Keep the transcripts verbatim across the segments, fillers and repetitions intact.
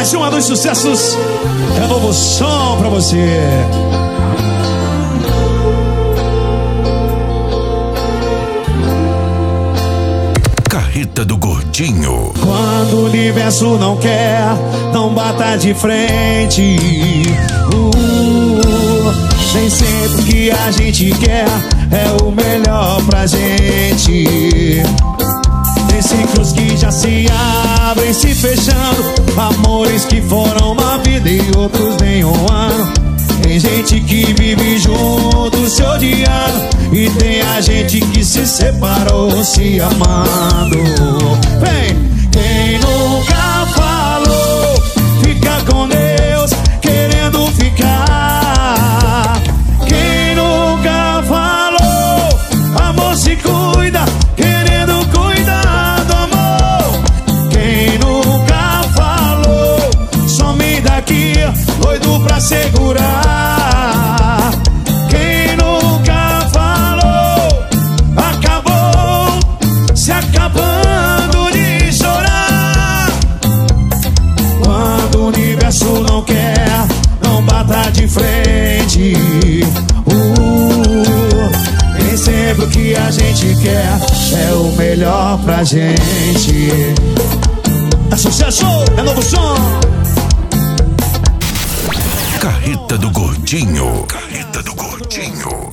Mais uma dos sucessos. É novo som pra você. Carreta do Gordinho. Quando o universo não quer, não bata de frente. uh, Nem sempre o que a gente quer é o melhor pra gente. Tem ciclos que já se abrem, se fechando. Amores que foram uma vida e outros nem um ano. Tem gente que vive junto se odiando, e tem a gente que se separou se amando. Vem! Quem nunca falou, fica com Deus, querendo ficar. Quem nunca falou, amor se cuida, querendo cuidar do amor. Quem nunca falou, some daqui, doido pra segurar. Quem nunca falou, acabou se acabando de chorar. Quando o universo não quer, não bata de frente. uh, Nem sempre o que a gente quer é o melhor pra gente. É sucesso, é novo som. Carreta do Gordinho. Carreta do Gordinho.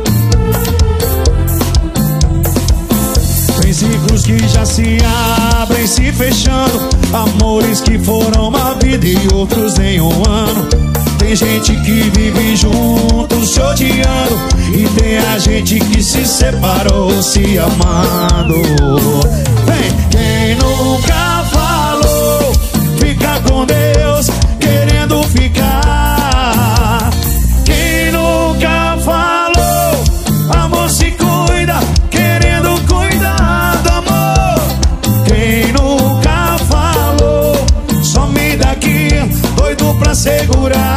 Tem ciclos que já se abrem, se fechando. Amores que foram uma vida e outros nem um ano. Tem gente que vive junto se odiando, e tem a gente que se separou se amando. Vem! Quem nunca falou, fica com Deus, querendo ficar. Quem nunca falou, amor se cuida, querendo cuidar do amor. Quem nunca falou, some daqui, doido pra segurar.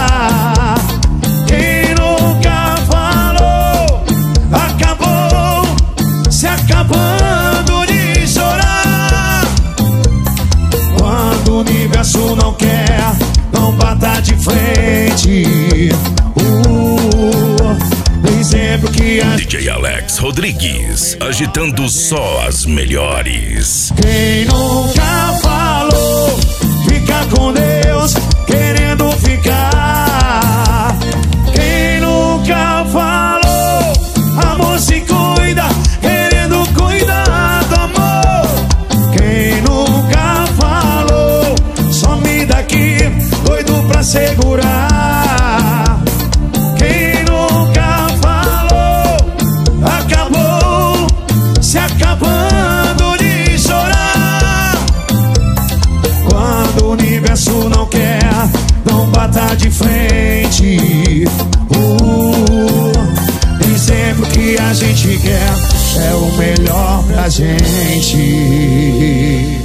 Quem nunca falou, acabou se acabando de chorar. Quando o universo não quer, não bata de frente. uh, Nem sempre que a D J Alex Rodrigues, agitando só as melhores. Quem nunca falou, fica com Deus, querendo ficar. Quem nunca falou, amor se cuida, querendo cuidar do amor. Quem nunca falou, some daqui, doido pra segurar. Quem nunca falou, acabou se acabando de chorar. Quando o universo não quer, não bata de frente. uh, Nem sempre o que a gente quer é o melhor pra gente.